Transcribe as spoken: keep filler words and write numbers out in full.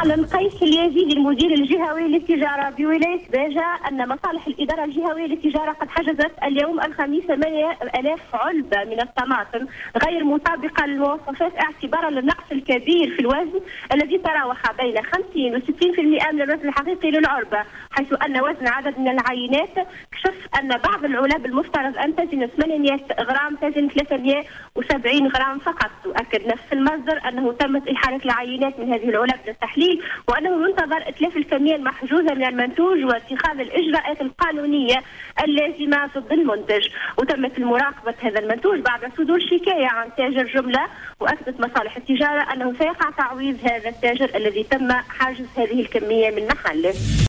أعلن قيس اليزيدي المدير الجهوي للتجارة بولاية باجة أن مصالح الإدارة الجهوية للتجارة قد حجزت اليوم الخميس ثمانية آلاف علبة من الطماطم غير مطابقة للمواصفات اعتبارا للنقص الكبير في الوزن الذي تراوح بين خمسين و ستين بالمئة من الوزن الحقيقي للعلبة، حيث أن وزن عدد من العينات كشف أن بعض العلب المفترض أن تزن ثمانمئة غرام تزن ثلاثمئة وسبعين غرام فقط. وأكد نفس المصدر أنه تمت إحالة العينات من هذه العلب للتحليل، وأنه ينتظر إتلاف الكمية المحجوزة من المنتوج واتخاذ الإجراءات القانونية اللازمة ضد المنتج. وتمت مراقبة هذا المنتوج بعد صدور شكاية عن تاجر جملة، وأكدت مصالح التجارة أنه سيقع تعويض هذا التاجر الذي تم حجز هذه الكمية من محله.